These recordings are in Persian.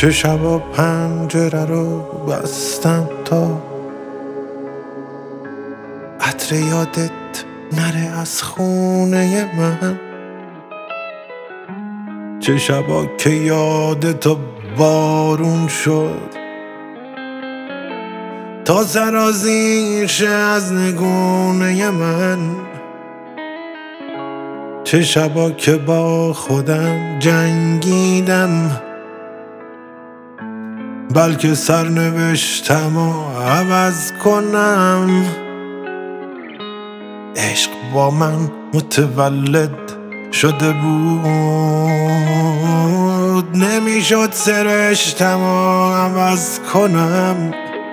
چه شبا پنجره رو بستم تا عطر یادت نره از خونه من، چه شبا که یادتو بارون شد تا سرازیر شه از نگونه من، چه شبا که با خودم جنگیدم بلکه سرنوشتم و عوض کنم. عشق با من متولد شده بود، نمیشد سرشتم و عوض کنم.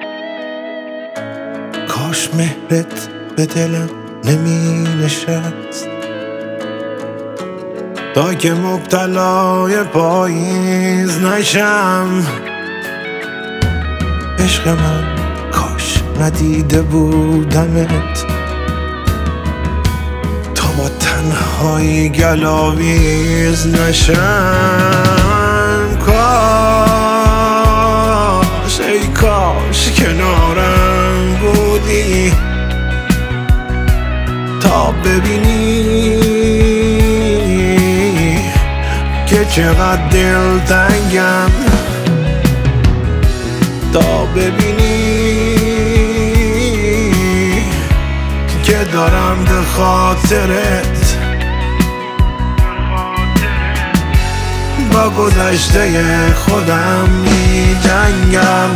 کاش مهرت به دلم نمی نشست تا که مبتلای پاییز نشم. عشق من کاش ندیده بودمت تا با تنهایی گلاویز نشم. کاش ای کاش کنارم بودی تا ببینی که چقدر دلتنگم، تا ببینی که دارم به خاطرت با گذشته خودم می جنگم.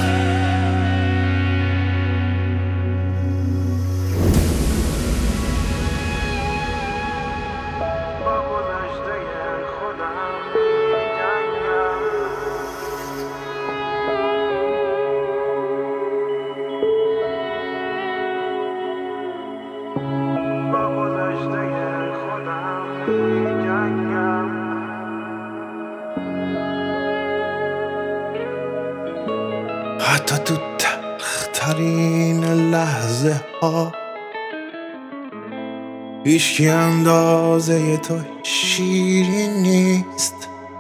حتی تو تلخترین لحظه ها هیچکی اندازه تو شیرین نیست،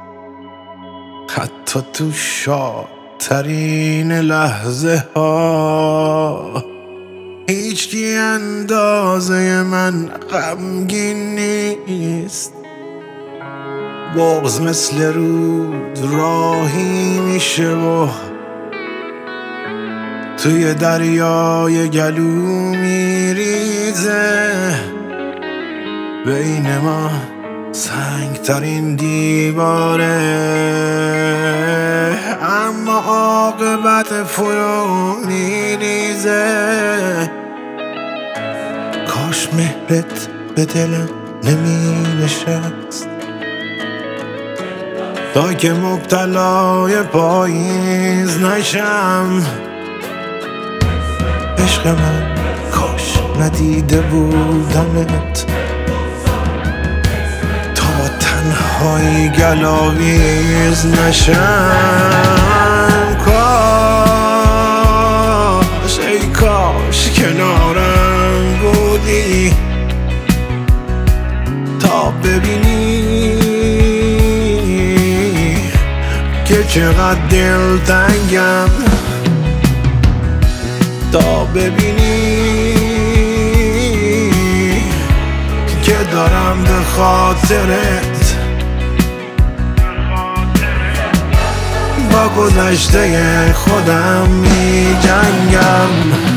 حتی تو شادترین لحظه ها هیچکی اندازه من غمگین نیست. بغض مثل رود راهی میشه و توی دریای گلو میریزه، بین ما سنگترین دیواره اما عاقبت فرو میریزه. کاش مهرت به دلم نمی نشست تا که مبتلای پاییز نشم. عشق من کاش ندیده بودمت تا با تنهایی گلاویز نشم. کاش ای کاش کنارم بودی تا ببینی که چقدر دلتنگم، تا ببینی که دارم به خاطرت با گذشته خودم می جنگم.